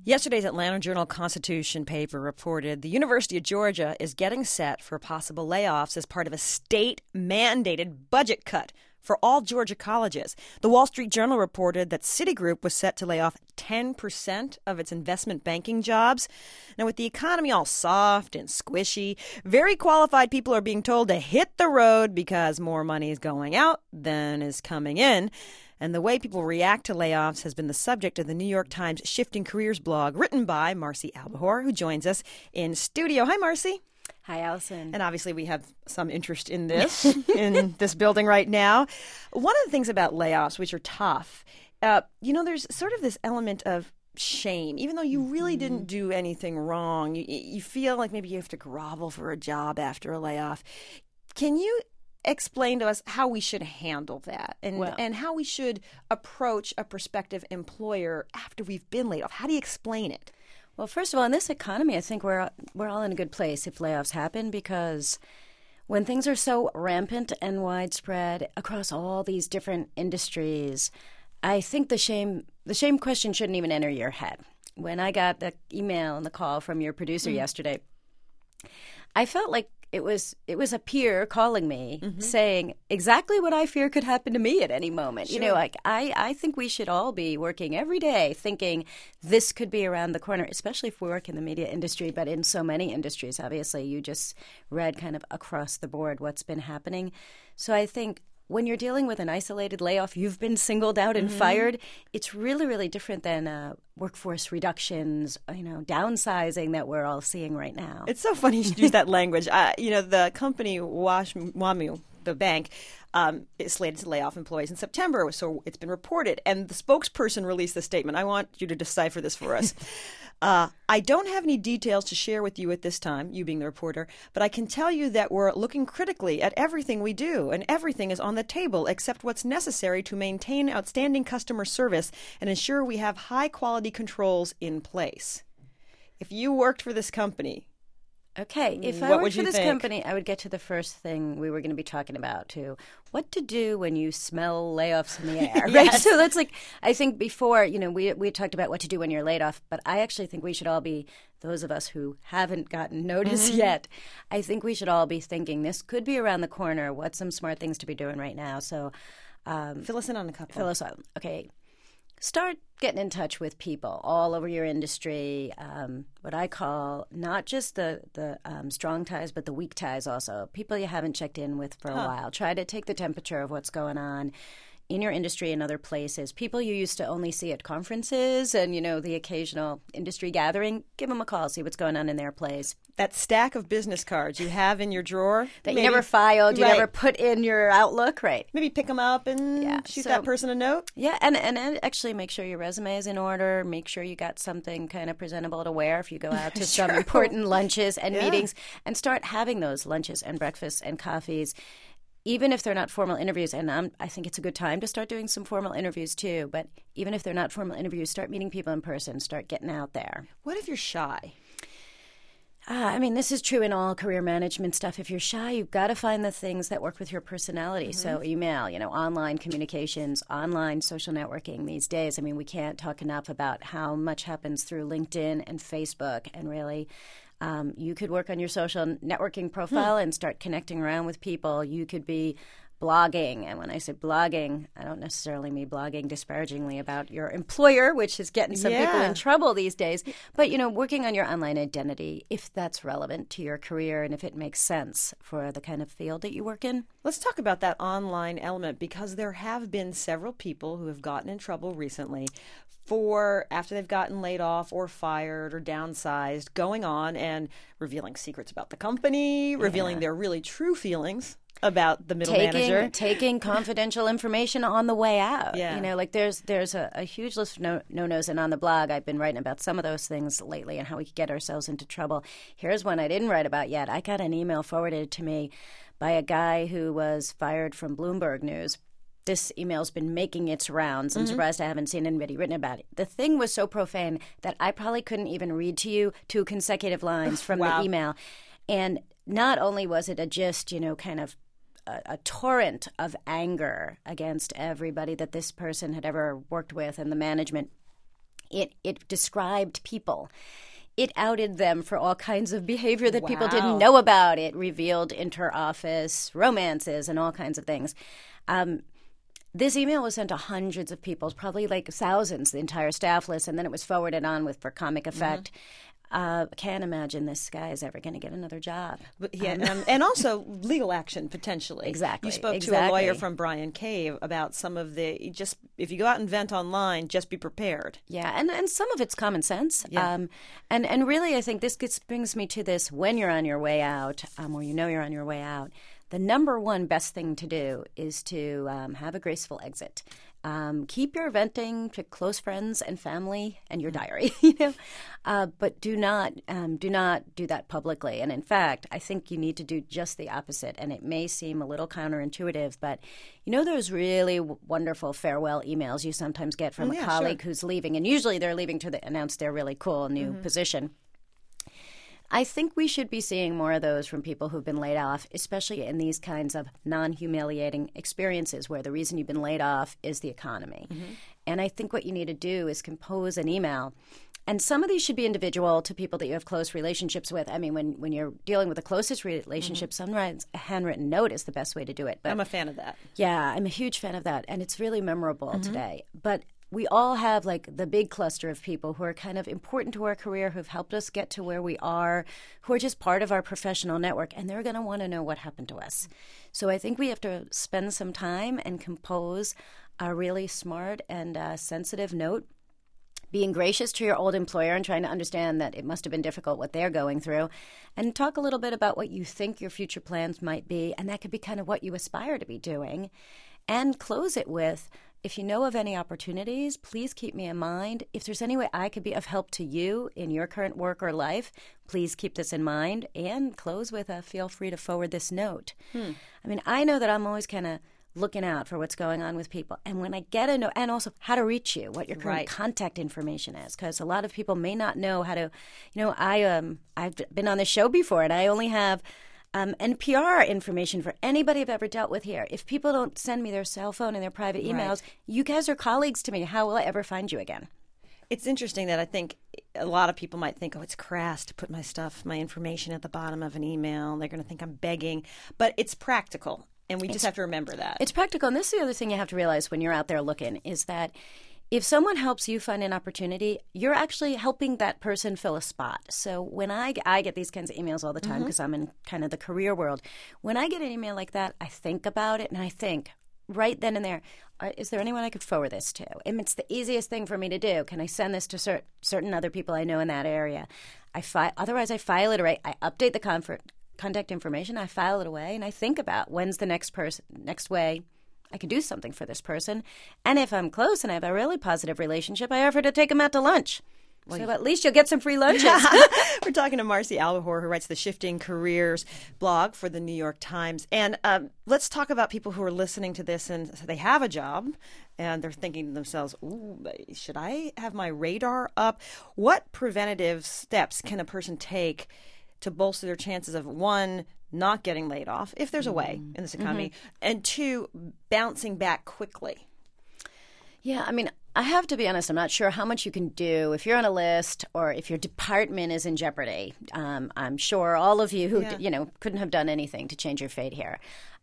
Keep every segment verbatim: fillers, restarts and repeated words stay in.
Yesterday's Atlanta Journal-Constitution paper reported the University of Georgia is getting set for possible layoffs as part of a state-mandated budget cut for all Georgia colleges. The Wall Street Journal reported that Citigroup was set to lay off ten percent of its investment banking jobs. Now, with the economy all soft and squishy, very qualified people are being told to hit the road because more money is going out than is coming in. And the way people react to layoffs has been the subject of the New York Times Shifting Careers blog, written by Marcy Albahor, who joins us in studio. Hi, Marcy. Hi, Allison. And obviously we have some interest in this, in this building right now. One of the things about layoffs, which are tough, uh, you know, there's sort of this element of shame. Even though you really didn't do anything wrong, you, you feel like maybe you have to grovel for a job after a layoff. Can you explain to us how we should handle that and well, and how we should approach a prospective employer after we've been laid off? How do you explain it? Well, first of all, in this economy, I think we're we're all in a good place if layoffs happen, because when things are so rampant and widespread across all these different industries, I think the shame the shame question shouldn't even enter your head. When I got the email and the call from your producer mm-hmm. yesterday, I felt like It was it was a peer calling me mm-hmm. saying exactly what I fear could happen to me at any moment. Sure. You know, like I, I think we should all be working every day thinking this could be around the corner, especially if we work in the media industry, but in so many industries. Obviously, you just read kind of across the board what's been happening. So I think when you're dealing with an isolated layoff, you've been singled out and mm-hmm. fired, it's really, really different than uh, workforce reductions, you know, downsizing that we're all seeing right now. It's so funny you should use that language. Uh, you know, the company Wash, WAMU, the bank, um, is slated to lay off employees in September, so it's been reported. And the spokesperson released the statement. I want you to decipher this for us. Uh, I don't have any details to share with you at this time, you being the reporter, but I can tell you that we're looking critically at everything we do, and everything is on the table except what's necessary to maintain outstanding customer service and ensure we have high-quality controls in place. If you worked for this company, Okay, if I what worked for this think? company, I would get to the first thing we were going to be talking about, too. What to do when you smell layoffs in the air, right? Yes. So that's like, I think before, you know, we we talked about what to do when you're laid off, but I actually think we should all be, those of us who haven't gotten notice mm-hmm. yet, I think we should all be thinking this could be around the corner. What's some smart things to be doing right now? So um, fill us in on a couple. Fill us in. Okay. Start getting in touch with people all over your industry, um, what I call not just the, the um, strong ties, but the weak ties also, people you haven't checked in with for a huh. while. Try to take the temperature of what's going on in your industry and other places. People you used to only see at conferences and, you know, the occasional industry gathering, give them a call, see what's going on in their place. That stack of business cards you have in your drawer. That maybe, you never filed, you right. never put in your Outlook, right. Maybe pick them up and yeah, shoot so, that person a note. Yeah, and, and actually make sure your resume is in order. Make sure you got something kind of presentable to wear if you go out to some important lunches and yeah. meetings. And start having those lunches and breakfasts and coffees, even if they're not formal interviews. And I'm, I think it's a good time to start doing some formal interviews too. But even if they're not formal interviews, start meeting people in person. Start getting out there. What if you're shy? Uh, I mean, this is true in all career management stuff. If you're shy, you've got to find the things that work with your personality. Mm-hmm. So email, you know, online communications, online social networking these days. I mean, we can't talk enough about how much happens through LinkedIn and Facebook. And really, um, you could work on your social networking profile hmm. and start connecting around with people. You could be blogging. And when I say blogging, I don't necessarily mean blogging disparagingly about your employer, which is getting some yeah. people in trouble these days. But, you know, working on your online identity, if that's relevant to your career and if it makes sense for the kind of field that you work in. Let's talk about that online element, because there have been several people who have gotten in trouble recently for, after they've gotten laid off or fired or downsized, going on and revealing secrets about the company, yeah. revealing their really true feelings about the middle taking, manager. Taking confidential information on the way out. Yeah. You know, like there's there's a, a huge list of no, no-nos, and on the blog I've been writing about some of those things lately and how we could get ourselves into trouble. Here's one I didn't write about yet. I got an email forwarded to me by a guy who was fired from Bloomberg News. This email's been making its rounds. I'm mm-hmm. surprised I haven't seen anybody written about it. The thing was so profane that I probably couldn't even read to you two consecutive lines from wow. the email. And not only was it a just, you know, kind of a, a torrent of anger against everybody that this person had ever worked with and the management, It it described people. It outed them for all kinds of behavior that wow. people didn't know about. It revealed inter-office romances and all kinds of things. Um, this email was sent to hundreds of people, probably like thousands, the entire staff list, and then it was forwarded on with for comic effect. Mm-hmm. Uh, can't imagine this guy is ever going to get another job. But yeah, um, um, and also legal action potentially. Exactly. You spoke exactly. to a lawyer from Bryan Cave about some of the just if you go out and vent online, just be prepared. Yeah, and, and some of it's common sense. Yeah. Um, and and really, I think this gets, brings me to this: when you're on your way out, um, or you know you're on your way out, the number one best thing to do is to um, have a graceful exit. Um, keep your venting to close friends and family and your diary, you know, uh, but do not um, do not do that publicly. And in fact, I think you need to do just the opposite. And it may seem a little counterintuitive, but you know those really w- wonderful farewell emails you sometimes get from oh, a yeah, colleague sure. who's leaving, and usually they're leaving to the, announce their really cool new mm-hmm. position. I think we should be seeing more of those from people who've been laid off, especially in these kinds of non-humiliating experiences where the reason you've been laid off is the economy. Mm-hmm. And I think what you need to do is compose an email. And some of these should be individual to people that you have close relationships with. I mean, when, when you're dealing with the closest relationship, mm-hmm. sometimes a handwritten note is the best way to do it. But I'm a fan of that. Yeah, I'm a huge fan of that. And it's really memorable mm-hmm. today. But we all have like the big cluster of people who are kind of important to our career, who've helped us get to where we are, who are just part of our professional network, and they're going to want to know what happened to us. So I think we have to spend some time and compose a really smart and uh, sensitive note, being gracious to your old employer and trying to understand that it must have been difficult what they're going through, and talk a little bit about what you think your future plans might be, and that could be kind of what you aspire to be doing, and close it with, if you know of any opportunities, please keep me in mind. If there's any way I could be of help to you in your current work or life, please keep this in mind. And close with a feel free to forward this note. Hmm. I mean, I know that I'm always kind of looking out for what's going on with people. And when I get a note, and also how to reach you, what your current right. contact information is, because a lot of people may not know how to, you know, I, um, I've been on this show before, and I only have Um, N P R information for anybody I've ever dealt with here. If people don't send me their cell phone and their private emails, right. you guys are colleagues to me. How will I ever find you again? It's interesting that I think a lot of people might think, oh, it's crass to put my stuff, my information at the bottom of an email. They're going to think I'm begging. But it's practical, and we it's, just have to remember that. It's practical. And this is the other thing you have to realize when you're out there looking is that if someone helps you find an opportunity, you're actually helping that person fill a spot. So when I, I get these kinds of emails all the time because mm-hmm. I'm in kind of the career world. When I get an email like that, I think about it and I think right then and there, uh, is there anyone I could forward this to? And it's the easiest thing for me to do. Can I send this to cer- certain other people I know in that area? I fi- Otherwise, I file it away. I update the conf- contact information. I file it away and I think about when's the next person, next way I could do something for this person. And if I'm close and I have a really positive relationship, I offer to take them out to lunch. Well, so at least you'll get some free lunches. We're talking to Marcy Albahor, who writes the Shifting Careers blog for the New York Times. And um, let's talk about people who are listening to this and they have a job and they're thinking to themselves, ooh, should I have my radar up? What preventative steps can a person take to bolster their chances of, one, not getting laid off, if there's a way in this economy, mm-hmm. and two, bouncing back quickly? Yeah, I mean, I have to be honest, I'm not sure how much you can do if you're on a list or if your department is in jeopardy. Um, I'm sure all of you who, yeah. you know, couldn't have done anything to change your fate here.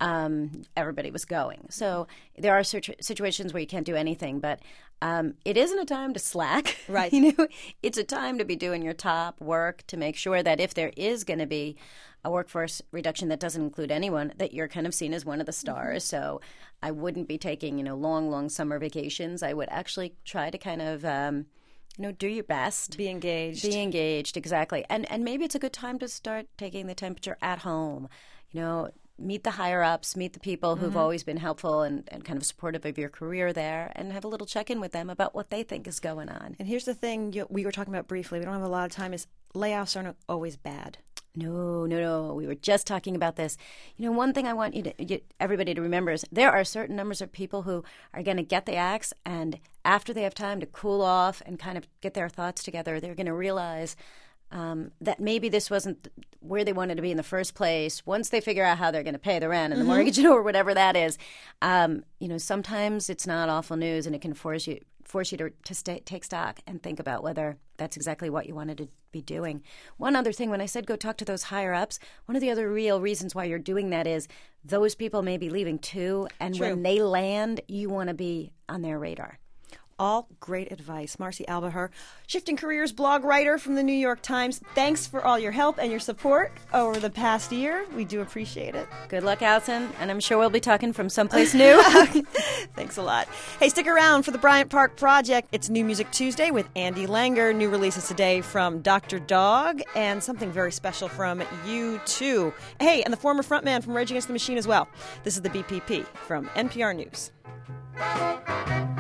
Um, everybody was going. So there are situ- situations where you can't do anything, but um, it isn't a time to slack. Right. You know, it's a time to be doing your top work to make sure that if there is going to be a workforce reduction that doesn't include anyone, that you're kind of seen as one of the stars. Mm-hmm. So I wouldn't be taking, you know, long, long summer vacations. I would actually try to kind of, um, you know, do your best. Be engaged. Be engaged, exactly. And and maybe it's a good time to start taking the temperature at home. You know, meet the higher-ups, meet the people who've mm-hmm. always been helpful and, and kind of supportive of your career there, and have a little check-in with them about what they think is going on. And here's the thing you, we were talking about briefly. We don't have a lot of time. Is layoffs aren't always bad. No, no, no. We were just talking about this. You know, one thing I want you to you, everybody to remember is there are certain numbers of people who are going to get the axe, and after they have time to cool off and kind of get their thoughts together, they're going to realize um, that maybe this wasn't where they wanted to be in the first place. Once they figure out how they're going to pay the rent and the mm-hmm. mortgage or whatever that is, um, you know, sometimes it's not awful news, and it can force you force you to, to stay, take stock and think about whether that's exactly what you wanted to be doing. One other thing, when I said go talk to those higher ups, one of the other real reasons why you're doing that is those people may be leaving too, and True. when they land, you want to be on their radar. All great advice. Marcy Albaher, Shifting Careers blog writer from the New York Times. Thanks for all your help and your support over the past year. We do appreciate it. Good luck, Allison, and I'm sure we'll be talking from someplace new. Thanks a lot. Hey, stick around for the Bryant Park Project. It's New Music Tuesday with Andy Langer. New releases today from Doctor Dog and something very special from U two. Hey, and the former frontman from Rage Against the Machine as well. This is the B P P from N P R News.